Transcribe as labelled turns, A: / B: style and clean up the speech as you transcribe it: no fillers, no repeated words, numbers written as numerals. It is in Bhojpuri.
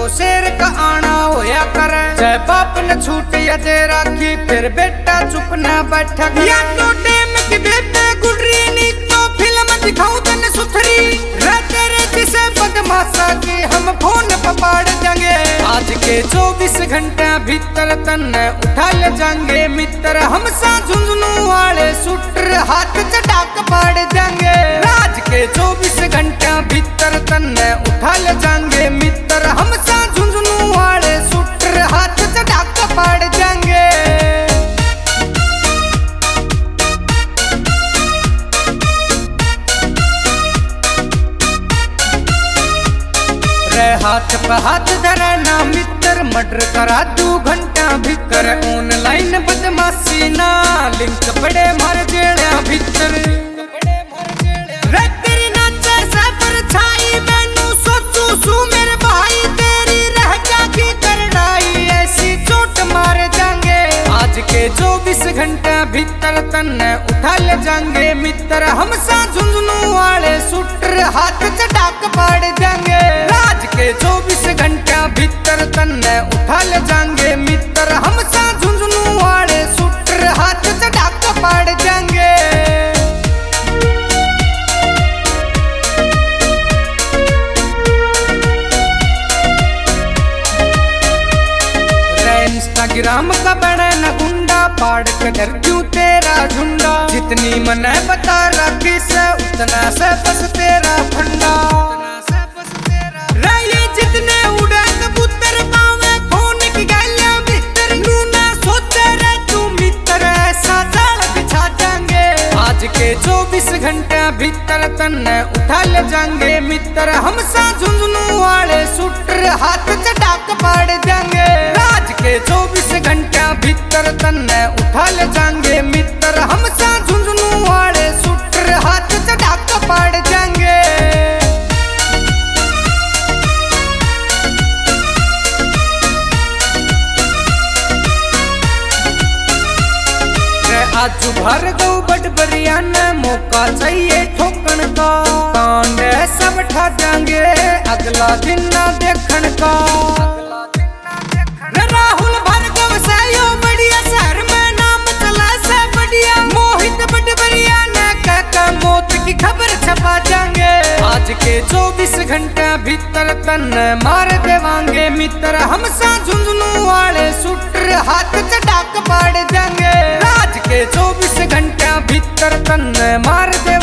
A: शेर का आना होया करे। जय बाप ने छूट या दे राखी फिर बेटा चुप न बैठा करे। या तो टेम की बेटे गुडरी नी तो फिल्म दिखाऊं तन सुथरी। तेरे जिसे बदमाशा की हम फोन पपाड़ देंगे। आज के 24 घंटे भीतर तन उठा ले जाएंगे मित्र। हम सा झुंझुनू वाले शूटर हाथ चटाक पाड़ देंगे। आज के 24 घंटे भीतर तन उठा ले जाएंगे मित्र। हम सा झुंझुनू वाले शूटर हाथ चटाक पाड़ देंगे। हाथ पे हाथ धरा ना मित्र मर्डर करा 2 घंटा भीतर। ऑनलाइन बदमाशी ना लिंक पड़े मार जेड़ा भीतर। तेरी नजर से परछाई मैनू सोचू सू मेरे भाई। तेरी रह जागी करड़ाई ऐसी चोट मार जाएंगे। आज के 24 घंटे भीतर तन उठा ले जाएंगे मित्र। हम सा झुंझुनू वाले शूटर हाथ चटाक पाड़ देंगे। आज के 24 घंटे भीतर तन उठा ले जाएंगे मित्र। हम सा झुंझुनू वाले शूटर हाथ चटाक पाड़ देंगे। इंस्टाग्राम का बड़ा न गुंडा पाड़ के डर क्यों तेरा झुंडा। जितनी मने बता रखी से उतना से बस तेरा फंडा। जितने उड़े कबूतर पावे फोन की गैलियां भीतर। नूना सोचे रे तू मित्र ऐसा जाल बिछा देंगे। आज के 24 घंटे भीतर तन उठा ले जाएंगे मित्र। हम सा झुंझुनू वाले शूटर हाथ चटाक पाड़ देंगे। आज के 24 घंटे भीतर तन उठा ले जाएंगे मित्र। हम सा झुंझुनू वाले शूटर हाथ चटाक पाड़ देंगे। आज भर गौ बटबरिया ने मौका चाहिए ठोकन का। कांड सब ठा देंगे अगला दिन ना देखन का। राहुल भार्गव से यो बढ़िया शहर में नाम चला से बढ़िया। मोहित बटबरिया ने कहकर मौत की खबर छपा देंगे। आज के 24 घंटे भीतर तन मार देवांगे मित्र। हम सा झुंझुनू वाले शूटर हाथ चटाक पाड़ देंगे। आज के 24 घंटे भीतर तन मार दे